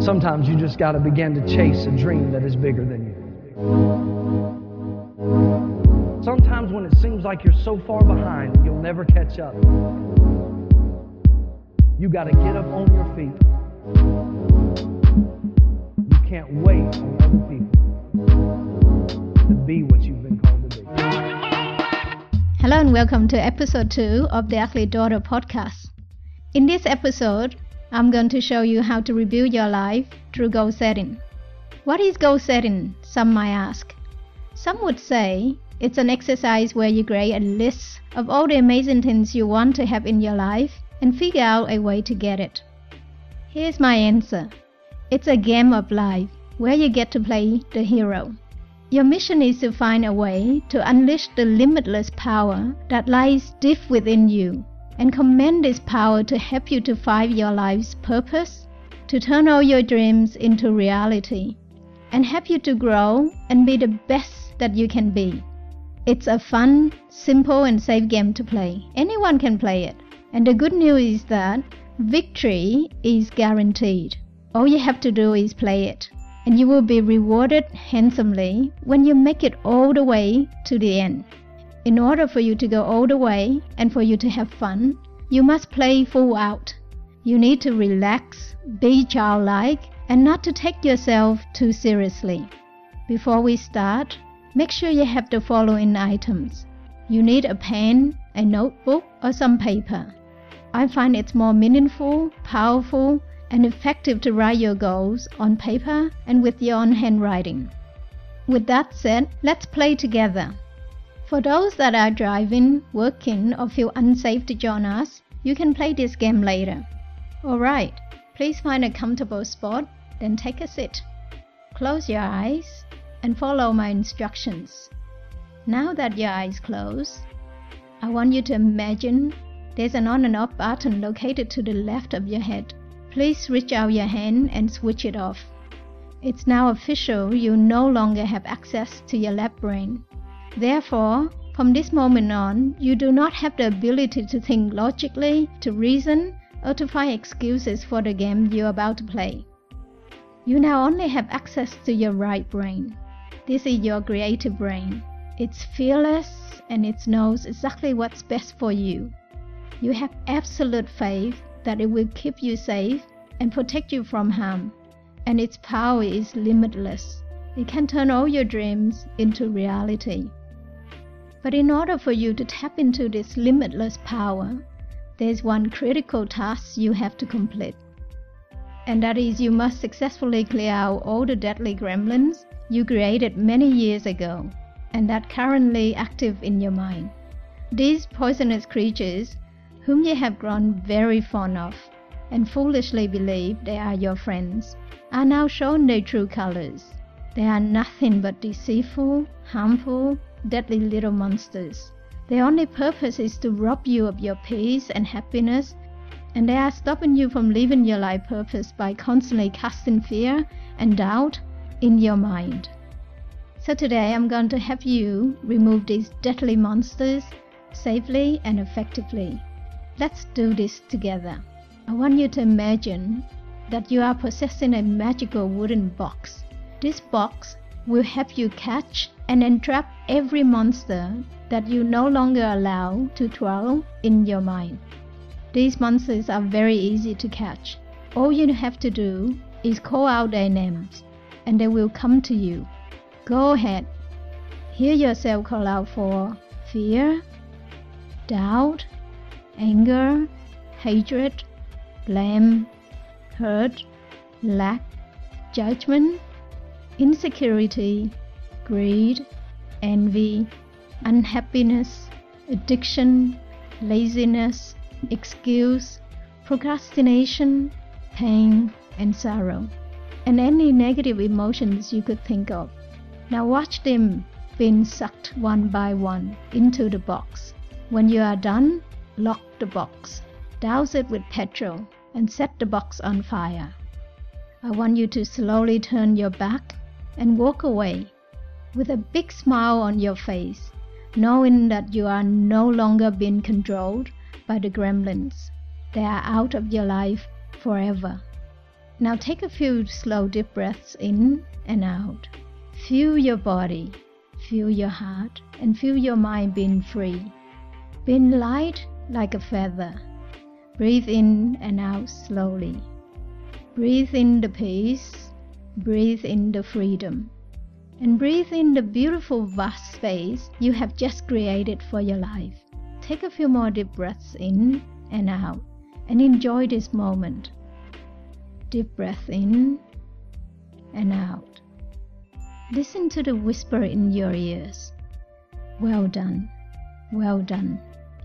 Sometimes you just got to begin to chase a dream that is bigger than you. Sometimes when it seems like you're so far behind, you'll never catch up. You got to get up on your feet. You can't wait on other people to be what you've been called to be. Hello and welcome to episode 2 of the Ugly Daughter podcast. In this episode, I'm going to show you how to rebuild your life through goal setting. What is goal setting? Some might ask. Some would say it's an exercise where you create a list of all the amazing things you want to have in your life and figure out a way to get it. Here's my answer. It's a game of life where you get to play the hero. Your mission is to find a way to unleash the limitless power that lies deep within you and command this power to help you to find your life's purpose, to turn all your dreams into reality, and help you to grow and be the best that you can be. It's a fun, simple, and safe game to play. Anyone can play it. And the good news is that victory is guaranteed. All you have to do is play it, and you will be rewarded handsomely when you make it all the way to the end. In order for you to go all the way and for you to have fun, you must play full out. You need to relax, be childlike, and not to take yourself too seriously. Before we start, make sure you have the following items. You need a pen, a notebook, or some paper. I find it's more meaningful, powerful, and effective to write your goals on paper and with your own handwriting. With that said, let's play together. For those that are driving, working, or feel unsafe to join us, you can play this game later. Alright, please find a comfortable spot, then take a seat. Close your eyes and follow my instructions. Now that your eyes closed, I want you to imagine there's an on and off button located to the left of your head. Please reach out your hand and switch it off. It's now official, you no longer have access to your left brain. Therefore, from this moment on, you do not have the ability to think logically, to reason, or to find excuses for the game you're about to play. You now only have access to your right brain. This is your creative brain. It's fearless and it knows exactly what's best for you. You have absolute faith that it will keep you safe and protect you from harm, and its power is limitless. It can turn all your dreams into reality. But in order for you to tap into this limitless power, there's one critical task you have to complete. And that is you must successfully clear out all the deadly gremlins you created many years ago and that currently active in your mind. These poisonous creatures, whom you have grown very fond of and foolishly believe they are your friends, are now shown their true colors. They are nothing but deceitful, harmful, deadly little monsters. Their only purpose is to rob you of your peace and happiness, and they are stopping you from living your life purpose by constantly casting fear and doubt in your mind. So today I'm going to help you remove these deadly monsters safely and effectively. Let's do this together. I want you to imagine that you are possessing a magical wooden box. This box will help you catch and entrap every monster that you no longer allow to dwell in your mind. These monsters are very easy to catch. All you have to do is call out their names, and they will come to you. Go ahead. Hear yourself call out for fear, doubt, anger, hatred, blame, hurt, lack, judgment, insecurity, greed, envy, unhappiness, addiction, laziness, excuse, procrastination, pain, and sorrow, and any negative emotions you could think of. Now watch them being sucked one by one into the box. When you are done, lock the box, douse it with petrol, and set the box on fire. I want you to slowly turn your back and walk away with a big smile on your face, knowing that you are no longer being controlled by the gremlins. They are out of your life forever. Now take a few slow deep breaths in and out. Feel your body, feel your heart, and feel your mind being free, being light like a feather. Breathe in and out slowly. Breathe in the peace, breathe in the freedom, and breathe in the beautiful vast space you have just created for your life. Take a few more deep breaths in and out, and enjoy this moment. Deep breath in and out. Listen to the whisper in your ears. Well done, well done.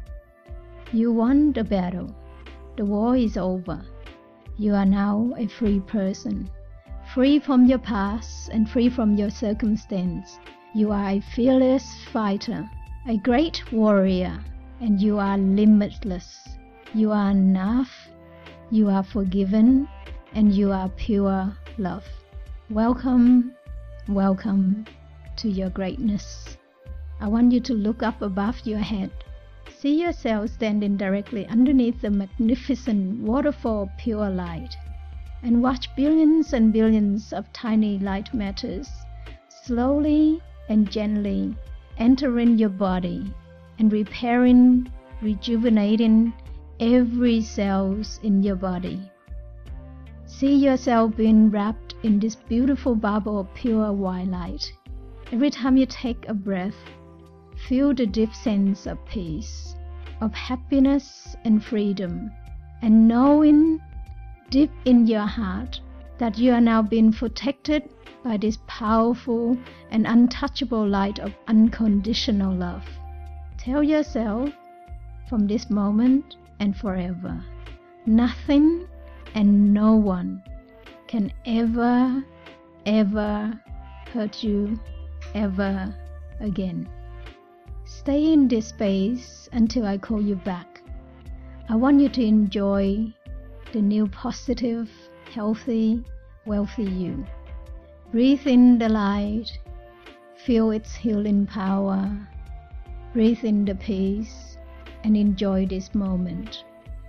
You won the battle. The war is over. You are now a free person, free from your past and free from your circumstance. You are a fearless fighter, a great warrior, and you are limitless. You are enough, you are forgiven, and you are pure love. Welcome, welcome to your greatness. I want you to look up above your head. See yourself standing directly underneath the magnificent waterfall of pure light, and watch billions and billions of tiny light matters slowly and gently entering your body and repairing, rejuvenating every cell in your body. See yourself being wrapped in this beautiful bubble of pure white light. Every time you take a breath, feel the deep sense of peace, of happiness and freedom, and knowing deep in your heart that you are now being protected by this powerful and untouchable light of unconditional love. Tell yourself, from this moment and forever, nothing and no one can ever, ever hurt you ever again. Stay in this space until I call you back. I want you to enjoy the new positive, healthy, wealthy you. Breathe in the light, feel its healing power. Breathe in the peace and enjoy this moment.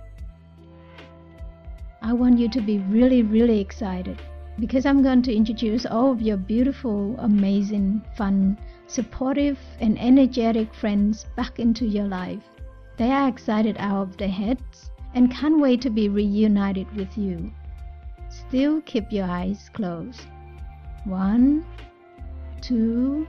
I want you to be really, really excited because I'm going to introduce all of your beautiful, amazing, fun, supportive, and energetic friends back into your life. They are excited out of their heads and can't wait to be reunited with you. Still keep your eyes closed. 1, 2,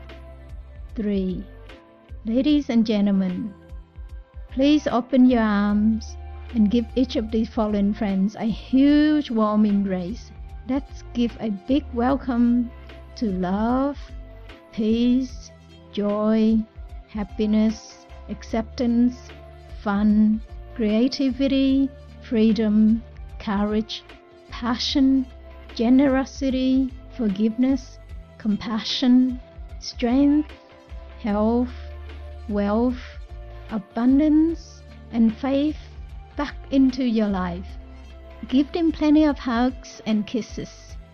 3. Ladies and gentlemen, please open your arms and give each of these fallen friends a huge warm embrace. Let's give a big welcome to love, peace, joy, happiness, acceptance, fun, creativity, freedom, courage, passion, generosity, forgiveness, compassion, strength, health, wealth, abundance, and faith back into your life. Give them plenty of hugs and kisses.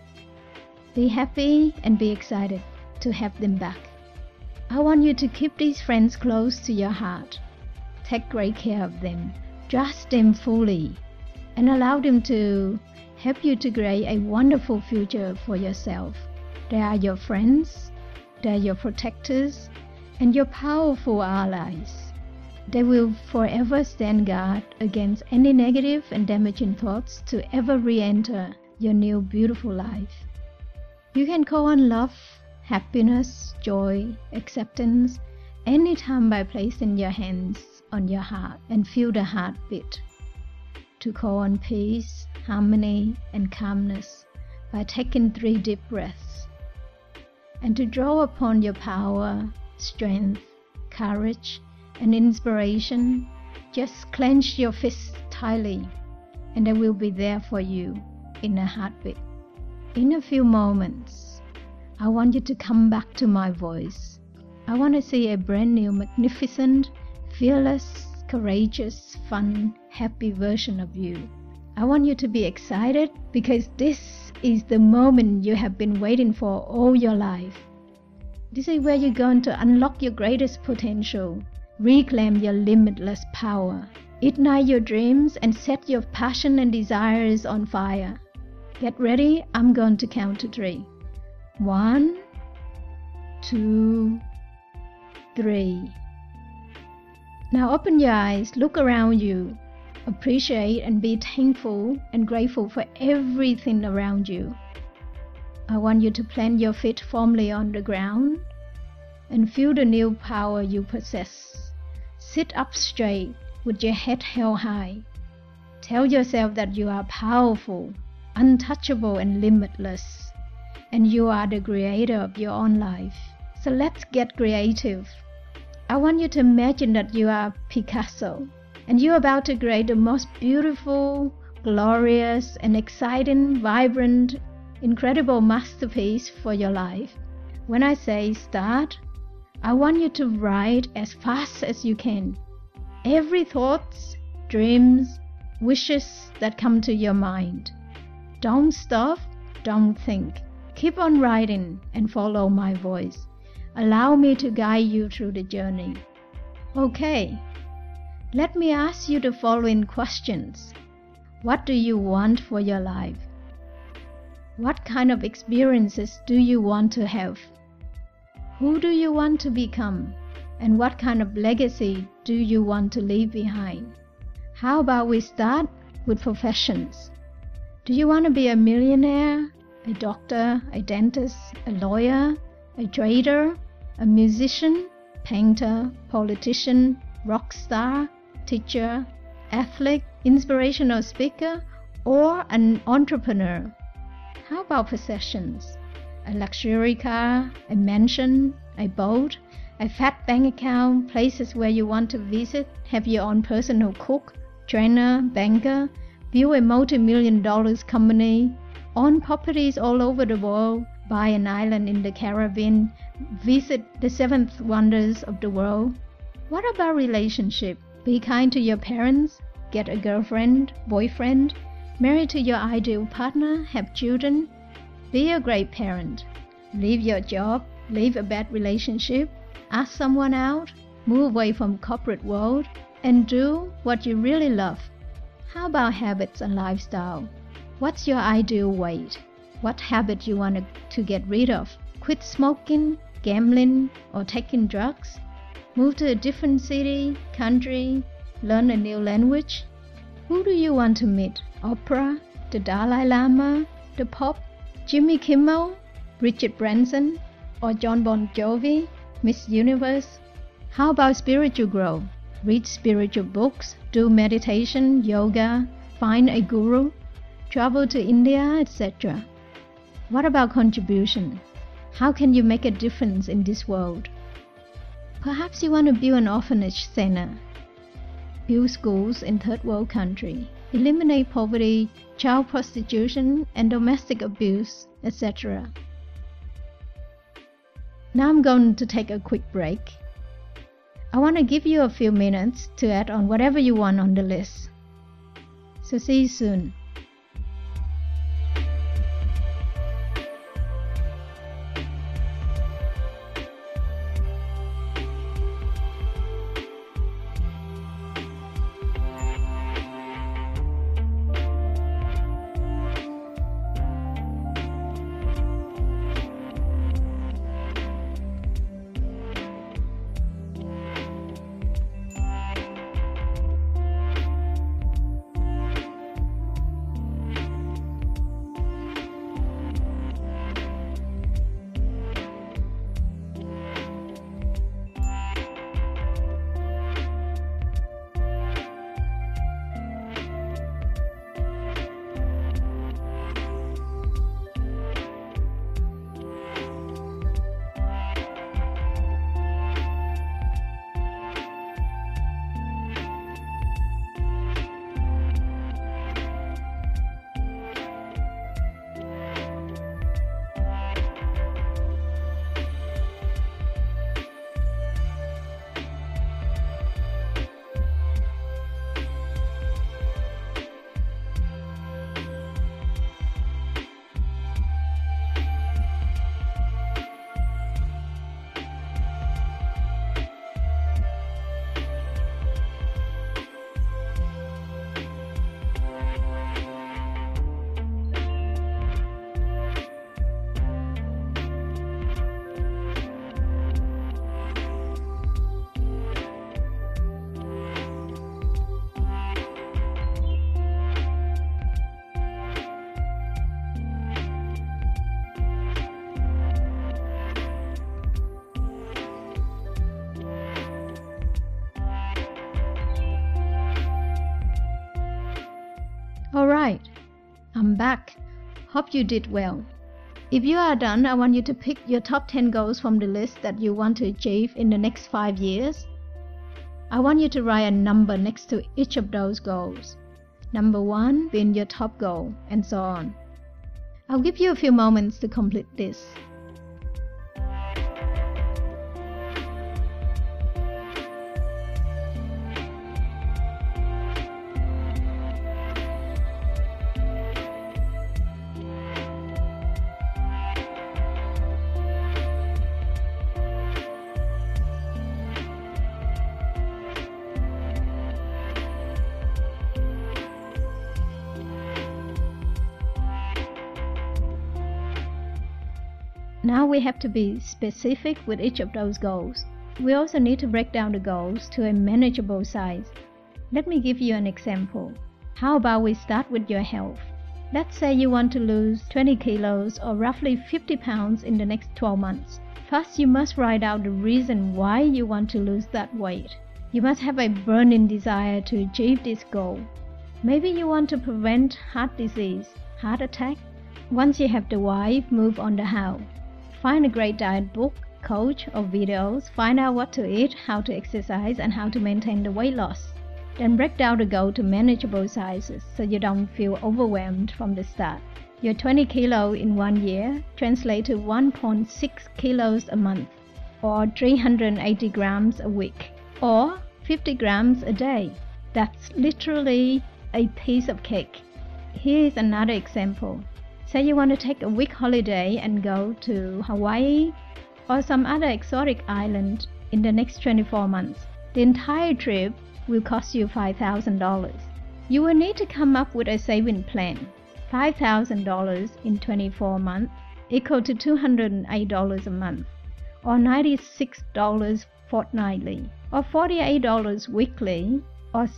Be happy and be excited to have them back. I want you to keep these friends close to your heart. Take great care of them. Trust them fully and allow them to help you to create a wonderful future for yourself. They are your friends, they are your protectors, and your powerful allies. They will forever stand guard against any negative and damaging thoughts to ever re-enter your new beautiful life. You can call on love, happiness, joy, acceptance anytime by placing your hands on your heart and feel the heartbeat. To call on peace, harmony, and calmness by taking 3 deep breaths. And to draw upon your power, strength, courage, and inspiration, just clench your fists tightly and they will be there for you in a heartbeat. In a few moments, I want you to come back to my voice. I want to see a brand new, magnificent, fearless, courageous, fun, happy version of you. I want you to be excited because this is the moment you have been waiting for all your life. This is where you're going to unlock your greatest potential. Reclaim your limitless power. Ignite your dreams and set your passion and desires on fire. Get ready, I'm going to count to 3. 1, 2, 3. Now open your eyes, look around you. Appreciate and be thankful and grateful for everything around you. I want you to plant your feet firmly on the ground and feel the new power you possess. Sit up straight with your head held high. Tell yourself that you are powerful, untouchable and limitless, and you are the creator of your own life. So let's get creative. I want you to imagine that you are Picasso, and you're about to create the most beautiful, glorious, and exciting, vibrant, incredible masterpiece for your life. When I say start, I want you to write as fast as you can. Every thoughts, dreams, wishes that come to your mind. Don't stop, don't think. Keep on writing and follow my voice. Allow me to guide you through the journey. Okay, let me ask you the following questions. What do you want for your life? What kind of experiences do you want to have? Who do you want to become? And what kind of legacy do you want to leave behind? How about we start with professions? Do you want to be a millionaire, a doctor, a dentist, a lawyer, a trader, a musician, painter, politician, rock star, teacher, athlete, inspirational speaker, or an entrepreneur? How about possessions? A luxury car, a mansion, a boat, a fat bank account, places where you want to visit, have your own personal cook, trainer, banker, build a multi-million-dollar company, own properties all over the world, buy an island in the Caribbean, visit the 7 wonders of the world. What about relationship? Be kind to your parents, get a girlfriend, boyfriend, marry to your ideal partner, have children, be a great parent, leave your job, leave a bad relationship, ask someone out, move away from corporate world, and do what you really love. How about habits and lifestyle? What's your ideal weight? What habit you want to get rid of? Quit smoking, gambling, or taking drugs? Move to a different city, country, learn a new language? Who do you want to meet? Oprah, the Dalai Lama, the Pope, Jimmy Kimmel, Richard Branson, or John Bon Jovi, Miss Universe? How about spiritual growth? Read spiritual books, do meditation, yoga, find a guru, travel to India, etc. What about contribution? How can you make a difference in this world? Perhaps you want to build an orphanage center, build schools in third world country, eliminate poverty, child prostitution, and domestic abuse, etc. Now I'm going to take a quick break. I want to give you a few minutes to add on whatever you want on the list. So see you soon. Alright, I'm back. Hope you did well. If you are done, I want you to pick your top 10 goals from the list that you want to achieve in the next 5 years. I want you to write a number next to each of those goals. Number 1 being your top goal, and so on. I'll give you a few moments to complete this. Now we have to be specific with each of those goals. We also need to break down the goals to a manageable size. Let me give you an example. How about we start with your health? Let's say you want to lose 20 kilos or roughly 50 pounds in the next 12 months. First, you must write out the reason why you want to lose that weight. You must have a burning desire to achieve this goal. Maybe you want to prevent heart disease, heart attack. Once you have the why, move on to how. Find a great diet book, coach, or videos. Find out what to eat, how to exercise, and how to maintain the weight loss. Then break down the goal to manageable sizes so you don't feel overwhelmed from the start. Your 20 kilo in 1 year translates to 1.6 kilos a month, or 380 grams a week, or 50 grams a day. That's literally a piece of cake. Here is another example. Say you want to take a week holiday and go to Hawaii or some other exotic island in the next 24 months. The entire trip will cost you $5,000. You will need to come up with a saving plan. $5,000 in 24 months equal to $208 a month, or $96 fortnightly, or $48 weekly, or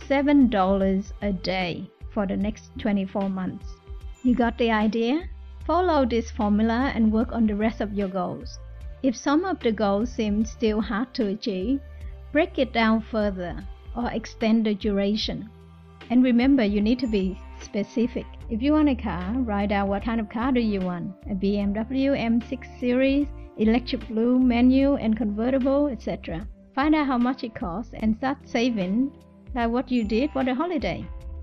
$7 a day for the next 24 months. You got the idea? Follow this formula and work on the rest of your goals. If some of the goals seem still hard to achieve, break it down further or extend the duration. And remember, you need to be specific. If you want a car, write down what kind of car do you want. A BMW M6 Series, electric blue, manual and convertible, etc. Find out how much it costs and start saving like what you did for the holiday.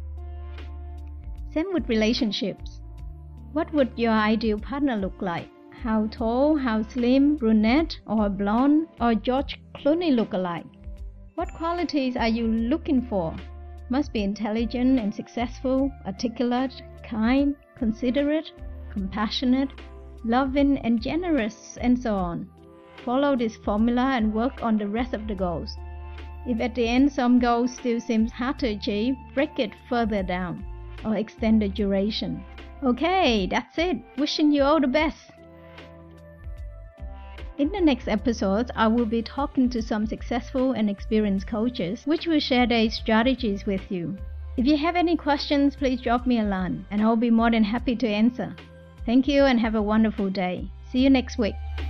Same with relationships. What would your ideal partner look like? How tall, how slim, brunette or blonde or George Clooney look alike? What qualities are you looking for? Must be intelligent and successful, articulate, kind, considerate, compassionate, loving and generous, and so on. Follow this formula and work on the rest of the goals. If at the end some goals still seem hard to achieve, break it further down or extend the duration. Okay, that's it. Wishing you all the best. In the next episodes, I will be talking to some successful and experienced coaches, which will share their strategies with you. If you have any questions, please drop me a line, and I'll be more than happy to answer. Thank you and have a wonderful day. See you next week.